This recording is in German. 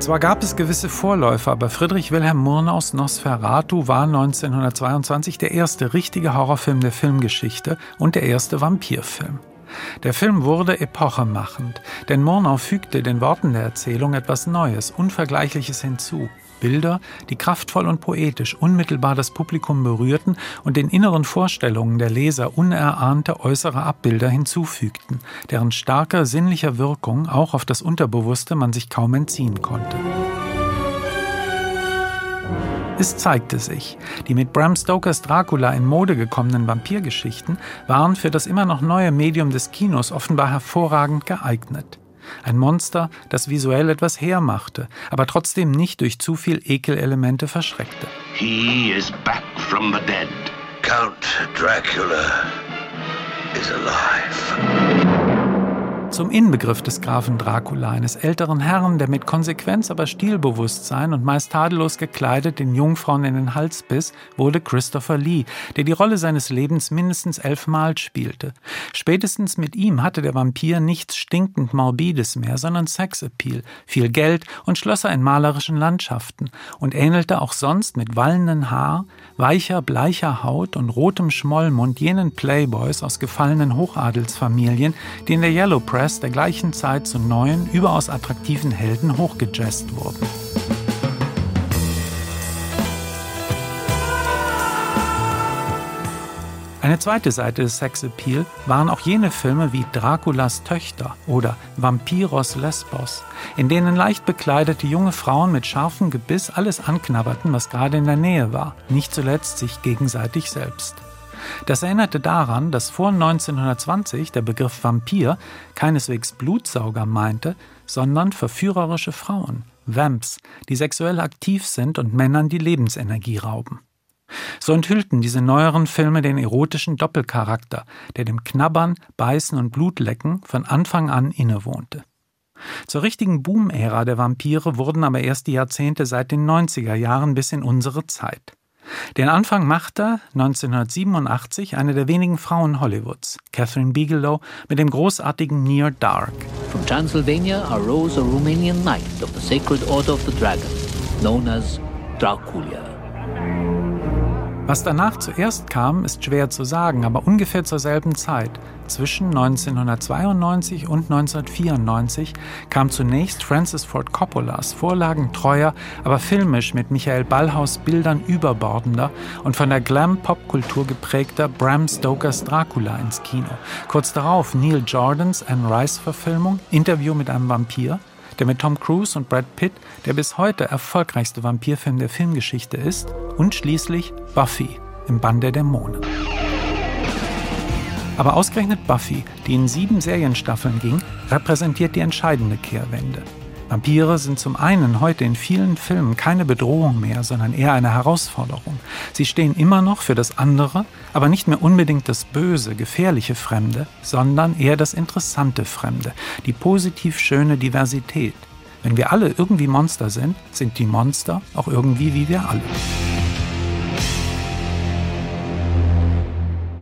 Zwar gab es gewisse Vorläufer, aber Friedrich Wilhelm Murnaus Nosferatu war 1922 der erste richtige Horrorfilm der Filmgeschichte und der erste Vampirfilm. Der Film wurde epochemachend, denn Murnau fügte den Worten der Erzählung etwas Neues, Unvergleichliches hinzu. Bilder, die kraftvoll und poetisch unmittelbar das Publikum berührten und den inneren Vorstellungen der Leser unerahnte äußere Abbilder hinzufügten, deren starker sinnlicher Wirkung auch auf das Unterbewusste man sich kaum entziehen konnte. Es zeigte sich, die mit Bram Stokers Dracula in Mode gekommenen Vampirgeschichten waren für das immer noch neue Medium des Kinos offenbar hervorragend geeignet. Ein Monster, das visuell etwas hermachte, aber trotzdem nicht durch zu viel Ekelelemente verschreckte. He is back from the dead. Count Dracula is alive. Zum Inbegriff des Grafen Dracula, eines älteren Herrn, der mit Konsequenz, aber Stilbewusstsein und meist tadellos gekleidet den Jungfrauen in den Hals biss, wurde Christopher Lee, der die Rolle seines Lebens mindestens 11 Mal spielte. Spätestens mit ihm hatte der Vampir nichts stinkend Morbides mehr, sondern Sexappeal, viel Geld und Schlösser in malerischen Landschaften und ähnelte auch sonst mit wallendem Haar, weicher, bleicher Haut und rotem Schmollmund jenen Playboys aus gefallenen Hochadelsfamilien, die in der Yellow Press der gleichen Zeit zu neuen, überaus attraktiven Helden hochgejazzt wurden. Eine zweite Seite des Sexappeal waren auch jene Filme wie Draculas Töchter oder Vampiros Lesbos, in denen leicht bekleidete junge Frauen mit scharfem Gebiss alles anknabberten, was gerade in der Nähe war, nicht zuletzt sich gegenseitig selbst. Das erinnerte daran, dass vor 1920 der Begriff Vampir keineswegs Blutsauger meinte, sondern verführerische Frauen, Vamps, die sexuell aktiv sind und Männern die Lebensenergie rauben. So enthüllten diese neueren Filme den erotischen Doppelcharakter, der dem Knabbern, Beißen und Blutlecken von Anfang an innewohnte. Zur richtigen Boom-Ära der Vampire wurden aber erst die Jahrzehnte seit den 90er Jahren bis in unsere Zeit. Den Anfang machte 1987 eine der wenigen Frauen Hollywoods, Catherine Bigelow, mit dem großartigen Near Dark. From Transylvania arose a Romanian knight of the Sacred Order of the Dragon, known as Dracula. Was danach zuerst kam, ist schwer zu sagen, aber ungefähr zur selben Zeit, zwischen 1992 und 1994, kam zunächst Francis Ford Coppolas vorlagentreuer, aber filmisch mit Michael Ballhaus Bildern überbordender und von der Glam-Pop-Kultur geprägter Bram Stokers Dracula ins Kino. Kurz darauf Neil Jordans Anne Rice-Verfilmung Interview mit einem Vampir, der mit Tom Cruise und Brad Pitt der bis heute erfolgreichste Vampirfilm der Filmgeschichte ist, und schließlich Buffy im Bann der Dämonen. Aber ausgerechnet Buffy, die in 7 Serienstaffeln ging, repräsentiert die entscheidende Kehrwende. Vampire sind zum einen heute in vielen Filmen keine Bedrohung mehr, sondern eher eine Herausforderung. Sie stehen immer noch für das andere, aber nicht mehr unbedingt das böse, gefährliche Fremde, sondern eher das interessante Fremde, die positiv schöne Diversität. Wenn wir alle irgendwie Monster sind, sind die Monster auch irgendwie wie wir alle.